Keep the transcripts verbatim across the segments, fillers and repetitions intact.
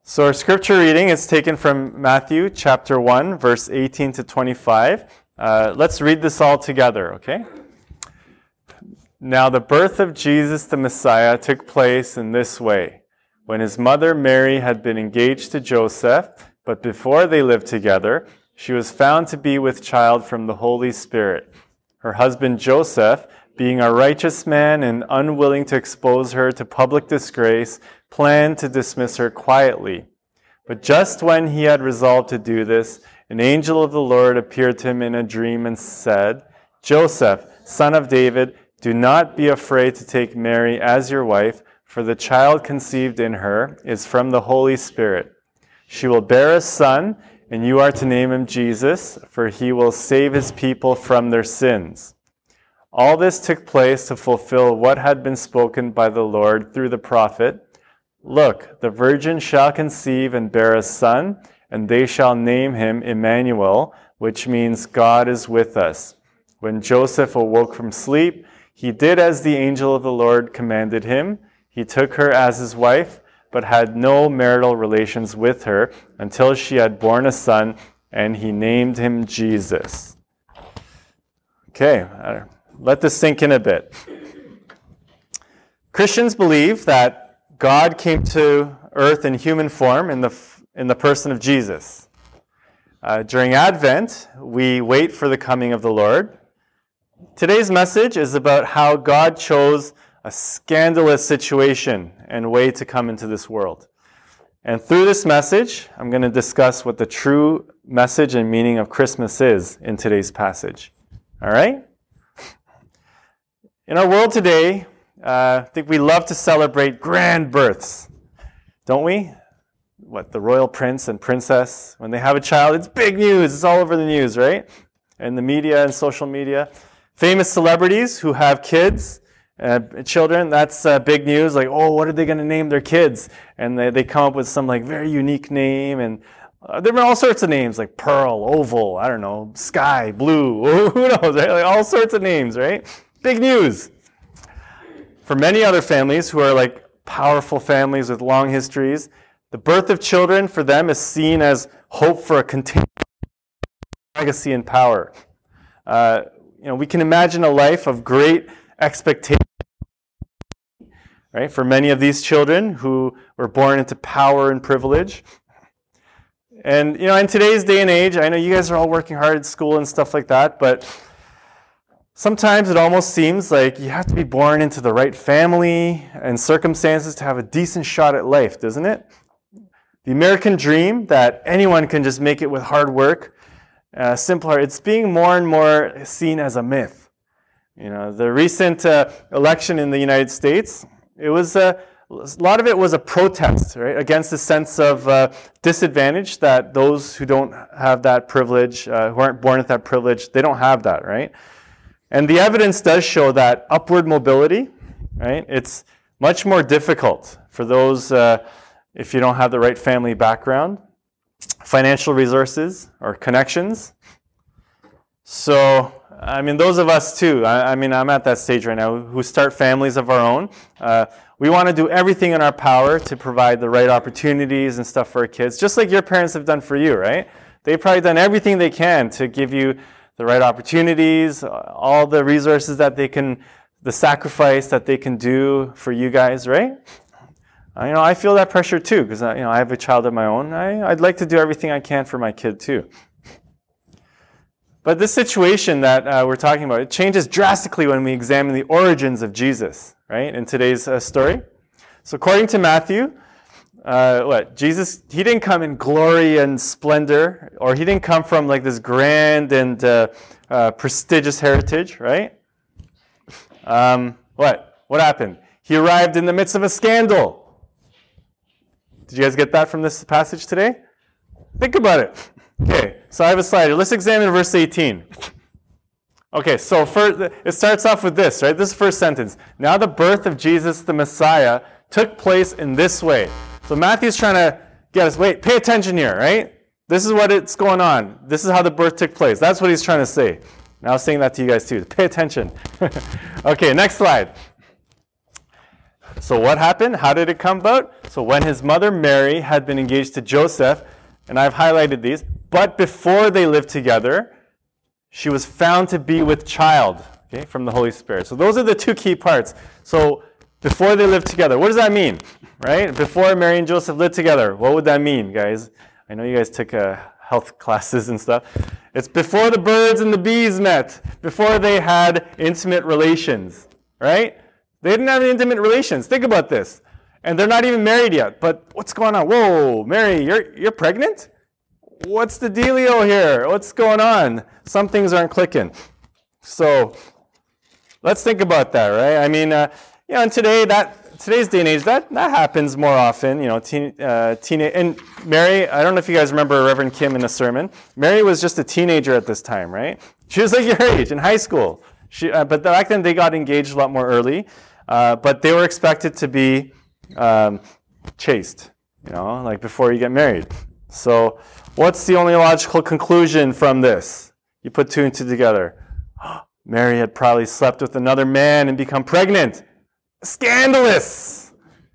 So our scripture reading is taken from Matthew chapter one, verse eighteen to twenty-five. Uh, let's read this all together, okay? Now the birth of Jesus the Messiah took place in this way. When his mother Mary had been engaged to Joseph, but before they lived together, she was found to be with child from the Holy Spirit. Her husband Joseph, being a righteous man and unwilling to expose her to public disgrace, planned to dismiss her quietly. But just when he had resolved to do this, an angel of the Lord appeared to him in a dream and said, Joseph, son of David, do not be afraid to take Mary as your wife, for the child conceived in her is from the Holy Spirit. She will bear a son, and you are to name him Jesus, for he will save his people from their sins. All this took place to fulfill what had been spoken by the Lord through the prophet. Look, the virgin shall conceive and bear a son, and they shall name him Emmanuel, which means God is with us. When Joseph awoke from sleep, he did as the angel of the Lord commanded him. He took her as his wife, but had no marital relations with her until she had borne a son, and he named him Jesus. Okay, let this sink in a bit. Christians believe that God came to earth in human form in the in the person of Jesus. Uh, during Advent, we wait for the coming of the Lord. Today's message is about how God chose a scandalous situation and way to come into this world. And through this message, I'm going to discuss what the true message and meaning of Christmas is in today's passage. All right? In our world today, uh, I think we love to celebrate grand births, don't we? What, the royal prince and princess, when they have a child, it's big news. It's all over the news, right? And the media and social media. Famous celebrities who have kids, uh, children, that's uh, big news. Like, oh, what are they going to name their kids? And they, they come up with some like very unique name. And uh, there are all sorts of names, like Pearl, Oval, I don't know, Sky, Blue, who knows, right? Like all sorts of names, right? Big news. For many other families who are like powerful families with long histories, the birth of children for them is seen as hope for a continued legacy and power. Uh, you know, we can imagine a life of great expectation, right? For many of these children who were born into power and privilege. And, you know, in today's day and age, I know you guys are all working hard at school and stuff like that, but sometimes it almost seems like you have to be born into the right family and circumstances to have a decent shot at life, doesn't it? The American dream that anyone can just make it with hard work, uh, simpler, it's being more and more seen as a myth. You know, the recent uh, election in the United States, it was a, a lot of it was a protest, right, against the sense of uh, disadvantage that those who don't have that privilege, uh, who aren't born with that privilege, they don't have that, right? And the evidence does show that upward mobility, right, it's much more difficult for those uh, if you don't have the right family background, financial resources, or connections. So, I mean, those of us too, I, I mean, I'm at that stage right now, who start families of our own. Uh, we want to do everything in our power to provide the right opportunities and stuff for our kids, just like your parents have done for you, right? They've probably done everything they can to give you the right opportunities, all the resources that they can, the sacrifice that they can do for you guys, right? Uh, you know, I feel that pressure too, because you know, I have a child of my own. I, I'd like to do everything I can for my kid too. But this situation that uh, we're talking about, it changes drastically when we examine the origins of Jesus, right, in today's uh, story. So according to Matthew, uh, what, Jesus, he didn't come in glory and splendor, or he didn't come from like this grand and uh, uh, prestigious heritage, right? Um, what? What happened? He arrived in the midst of a scandal. Did you guys get that from this passage today? Think about it. Okay, so I have a slide here. Let's examine verse eighteen. Okay, so first, it starts off with this, right? This is the first sentence. Now the birth of Jesus the Messiah took place in this way. So Matthew's trying to get us, wait, pay attention here, right? This is what it's going on. This is how the birth took place. That's what he's trying to say. Now I was saying that to you guys too. Pay attention. Okay, next slide. So what happened? How did it come about? So when his mother Mary had been engaged to Joseph, and I've highlighted these, but before they lived together, she was found to be with child, okay, from the Holy Spirit. So those are the two key parts. So before they lived together, what does that mean, right? Before Mary and Joseph lived together, what would that mean, guys? I know you guys took uh, health classes and stuff. It's before the birds and the bees met, before they had intimate relations, right? They didn't have intimate relations. Think about this. And they're not even married yet. But what's going on? Whoa, Mary, you're you're pregnant? What's the dealio here? What's going on? Some things aren't clicking. So let's think about that, right? I mean, uh, you know, and today that today's day and age, that that happens more often. You know, teen, uh, teenage and Mary. I don't know if you guys remember Reverend Kim in the sermon. Mary was just a teenager at this time, right? She was like your age in high school. She, uh, but back then they got engaged a lot more early. Uh, but they were expected to be um, chaste, you know, like before you get married. So what's the only logical conclusion from this? You put two and two together. Mary had probably slept with another man and become pregnant. Scandalous!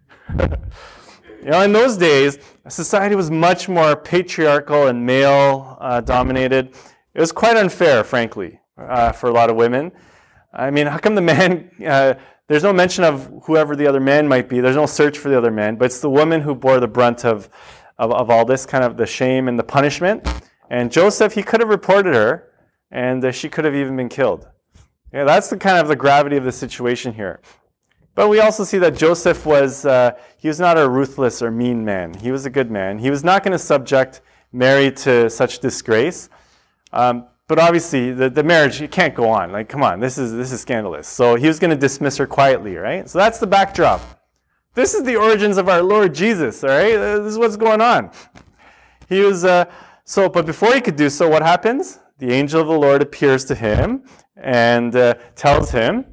You know, in those days, society was much more patriarchal and male-dominated. Uh, it was quite unfair, frankly, uh, for a lot of women. I mean, how come the man... Uh, There's no mention of whoever the other man might be. There's no search for the other man, but it's the woman who bore the brunt of, of, of all this, kind of the shame and the punishment. And Joseph, he could have reported her, and uh, she could have even been killed. Yeah, that's the kind of the gravity of the situation here. But we also see that Joseph was, uh, he was not a ruthless or mean man. He was a good man. He was not going to subject Mary to such disgrace. Um, But obviously, the, the marriage, it can't go on. Like, come on, this is this is scandalous. So he was going to dismiss her quietly, right? So that's the backdrop. This is the origins of our Lord Jesus, all right? This is what's going on. He was, uh, so, but before he could do so, what happens? The angel of the Lord appears to him and uh, tells him,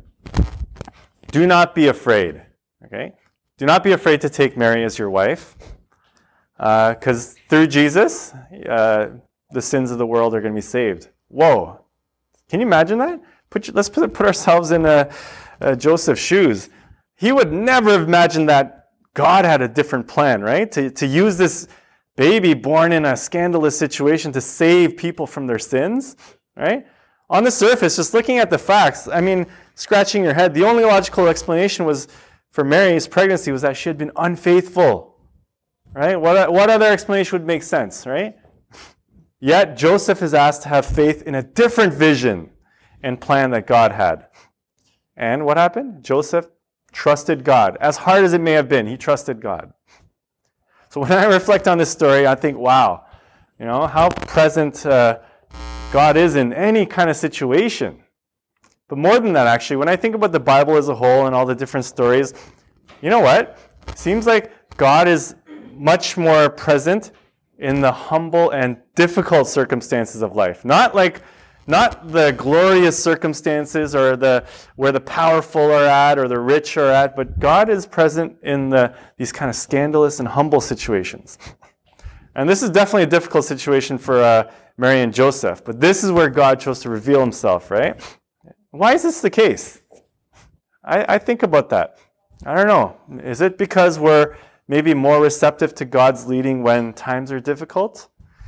do not be afraid, okay? Do not be afraid to take Mary as your wife, because uh, through Jesus, uh, the sins of the world are going to be saved. Whoa. Can you imagine that? Put, let's put, put ourselves in uh, uh, Joseph's shoes. He would never have imagined that God had a different plan, right? To, to use this baby born in a scandalous situation to save people from their sins, right? On the surface, just looking at the facts, I mean, scratching your head, the only logical explanation was for Mary's pregnancy was that she had been unfaithful, right? What, what other explanation would make sense, right? Yet Joseph is asked to have faith in a different vision and plan that God had. And what happened? Joseph trusted God. As hard as it may have been, he trusted God. So when I reflect on this story, I think, wow, you know, how present uh, God is in any kind of situation. But more than that, actually, when I think about the Bible as a whole and all the different stories, you know what? It seems like God is much more present in the humble and difficult circumstances of life. Not like, not the glorious circumstances or the where the powerful are at or the rich are at, but God is present in the these kind of scandalous and humble situations. And this is definitely a difficult situation for uh, Mary and Joseph, but this is where God chose to reveal himself, right? Why is this the case? I, I think about that. I don't know. Is it because we're maybe more receptive to God's leading when times are difficult?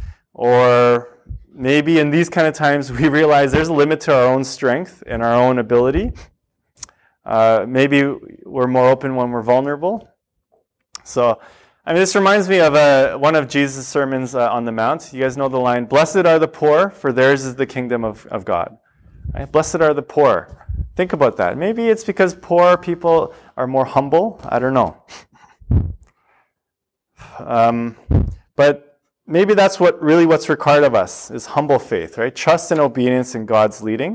Or maybe in these kind of times we realize there's a limit to our own strength and our own ability. Uh, maybe we're more open when we're vulnerable. So, I mean, this reminds me of uh, one of Jesus' sermons uh, on the Mount. You guys know the line, "Blessed are the poor, for theirs is the kingdom of, of God." Right? Blessed are the poor. Think about that. Maybe it's because poor people are more humble. I don't know. Um, but maybe that's what really what's required of us is humble faith, right? Trust and obedience in God's leading.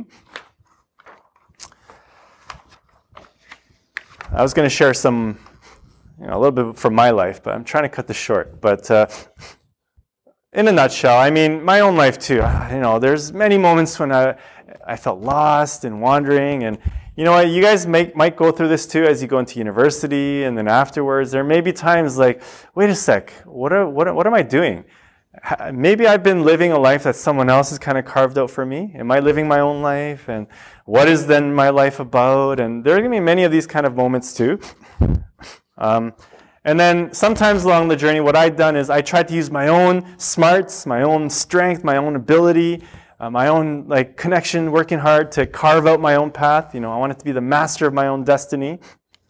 I was going to share some, you know, a little bit from my life, but I'm trying to cut this short. But uh, in a nutshell, I mean, my own life too. You know, there's many moments when I I felt lost and wandering, and you know what? You guys may, might go through this too as you go into university, and then afterwards, there may be times like, wait a sec, what are, what what am I doing? maybe I've been living a life that someone else has kind of carved out for me. Am I living my own life? And what is then my life about? And there are going to be many of these kind of moments too. Um, and then sometimes along the journey, what I've done is I tried to use my own smarts, my own strength, my own ability, uh, my own like connection, working hard to carve out my own path. You know, I wanted to be the master of my own destiny.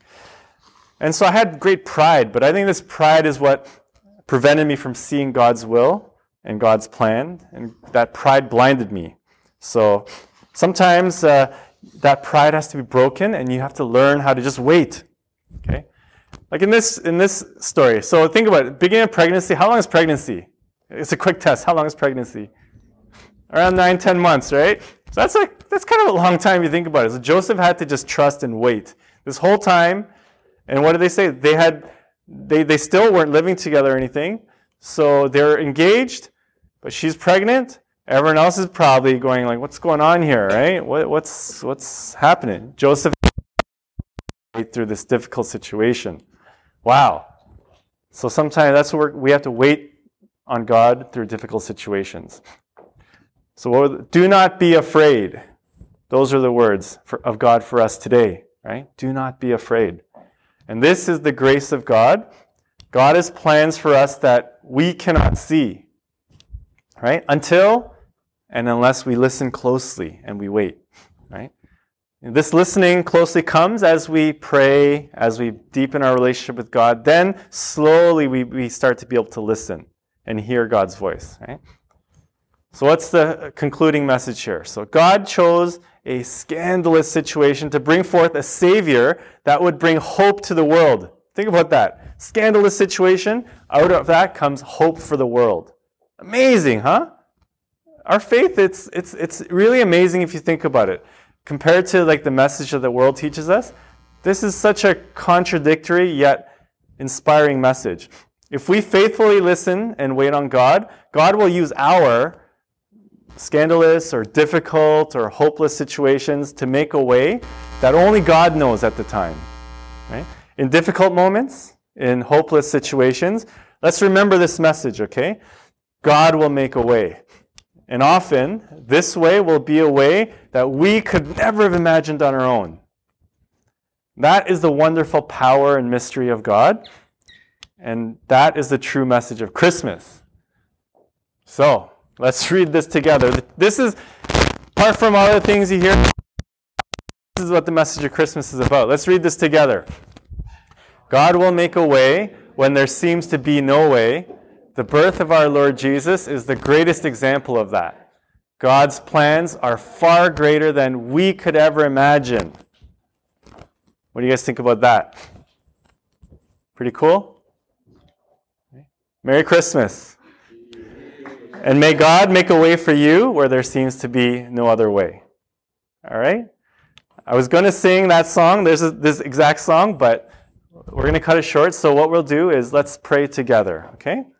And so I had great pride, but I think this pride is what prevented me from seeing God's will and God's plan, and that pride blinded me. So sometimes uh, that pride has to be broken, and you have to learn how to just wait. Okay, like in this in this story. So think about it. Beginning of pregnancy. How long is pregnancy? It's a quick test. How long is pregnancy? Around nine, ten months, right? So that's like that's kind of a long time if you think about it. So Joseph had to just trust and wait this whole time. And what did they say? They had they they still weren't living together or anything. So they're engaged, but she's pregnant. Everyone else is probably going like, "What's going on here?" Right? What, what's what's happening? Joseph wait through this difficult situation. Wow. So sometimes that's what we're, we have to wait on God through difficult situations. So what, do not be afraid. Those are the words for, of God for us today, right? Do not be afraid. And this is the grace of God. God has plans for us that we cannot see, right? Until and unless we listen closely and we wait, right? And this listening closely comes as we pray, as we deepen our relationship with God. Then slowly we, we start to be able to listen and hear God's voice, right? So what's the concluding message here? So God chose a scandalous situation to bring forth a Savior that would bring hope to the world. Think about that. Scandalous situation. Out of that comes hope for the world. Amazing, huh? Our faith, it's it's it's really amazing if you think about it. Compared to like the message that the world teaches us, this is such a contradictory yet inspiring message. If we faithfully listen and wait on God, God will use our scandalous or difficult or hopeless situations to make a way that only God knows at the time. Right? In difficult moments, in hopeless situations, let's remember this message, okay? God will make a way. And often, this way will be a way that we could never have imagined on our own. That is the wonderful power and mystery of God. And that is the true message of Christmas. So, let's read this together. This is, apart from all the things you hear, this is what the message of Christmas is about. Let's read this together. God will make a way when there seems to be no way. The birth of our Lord Jesus is the greatest example of that. God's plans are far greater than we could ever imagine. What do you guys think about that? Pretty cool? Merry Christmas. And may God make a way for you where there seems to be no other way. All right? I was going to sing that song. There's a, this exact song, but we're going to cut it short. So what we'll do is let's pray together, okay?